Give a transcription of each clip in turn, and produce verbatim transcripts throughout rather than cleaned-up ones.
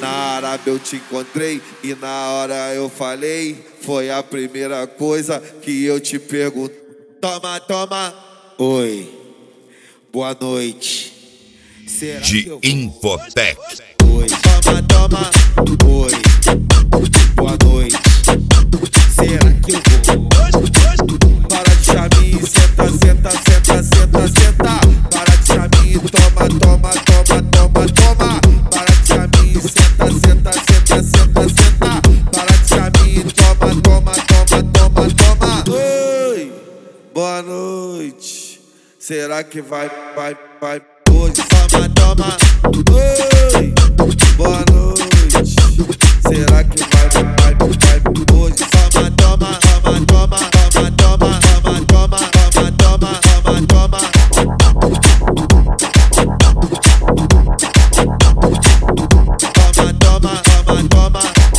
Na Arábia eu te encontrei e na hora eu falei. Foi a primeira coisa que eu te pergunto. Toma, toma. Oi, boa noite. Será de Infotech. Oi, toma, toma. Oi, boa noite. Será que eu vou? Para de chaminho, senta, senta, senta, senta, senta. Para de chaminho, toma, toma, toma, toma, toma. Para de chaminho, senta, senta, senta, senta, senta. Para de chaminho, toma, toma, toma, toma, toma. Oi, boa noite. Será que vai, vai, vai hoje? Toma, toma. Oi, boa noite. Será que vai, vai, vai, vai hoje? Toma, toma, toma, toma, toma, toma, toma, toma, toma, toma, toma, toma. Toma, toma, toma, toma.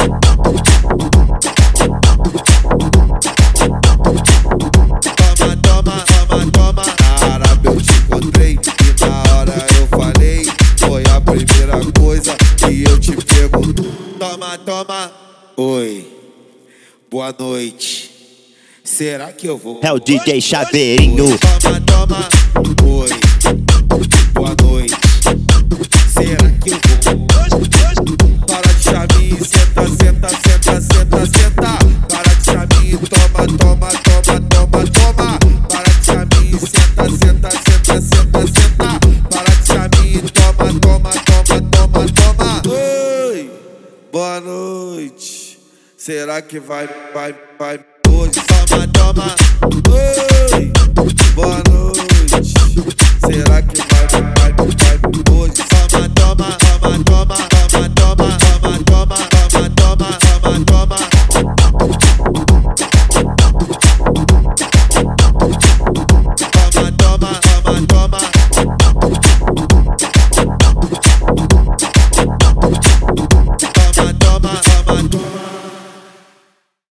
Toma, toma, toma, toma. Na Arábia eu te encontrei e na hora eu falei. Foi a primeira coisa que eu te pergunto. Toma, toma. Oi, boa noite. Será que eu vou? É o D J Chaveirinho. Toma, toma. Oi, boa noite. Será que eu vou? Para de chaminho, senta, senta, senta, senta, senta. Para de chaminho, toma, toma, toma, toma, toma. Para de chaminho, senta, senta, senta, senta, senta. Para de chaminho, toma, toma, toma, toma, toma. Oi, boa noite. Será que vai, vai, vai hoje? Toma, toma. Oi, boa noite. Será que vai?